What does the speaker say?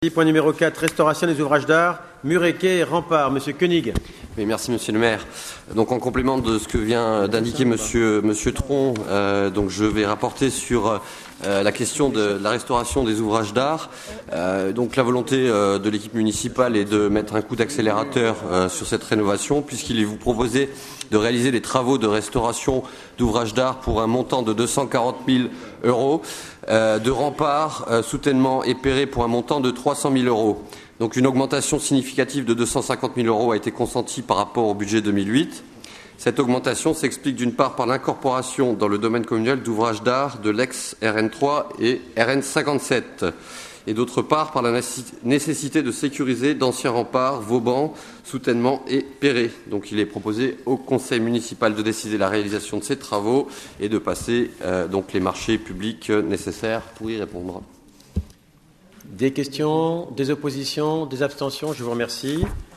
Point numéro 4, restauration des ouvrages d'art, murs et quais et remparts. Monsieur Koenig. Oui, merci Monsieur le maire. Donc en complément de ce que vient d'indiquer Monsieur Tron, donc je vais rapporter sur la question de la restauration des ouvrages d'art. Donc la volonté de l'équipe municipale est de mettre un coup d'accélérateur sur cette rénovation, puisqu'il est vous proposé de réaliser des travaux de restauration d'ouvrages d'art pour un montant de 240 000 euros, de remparts, soutènement épéré pour un montant de 300 000 euros. Donc une augmentation significative de 250 000 euros a été consentie par rapport au budget 2008. Cette augmentation s'explique d'une part par l'incorporation dans le domaine communal d'ouvrages d'art de l'ex-RN3 et RN57, et d'autre part par la nécessité de sécuriser d'anciens remparts, Vauban, soutènement et Perret. Donc il est proposé au conseil municipal de décider la réalisation de ces travaux et de passer donc les marchés publics nécessaires pour y répondre. Des questions, des oppositions, des abstentions, je vous remercie.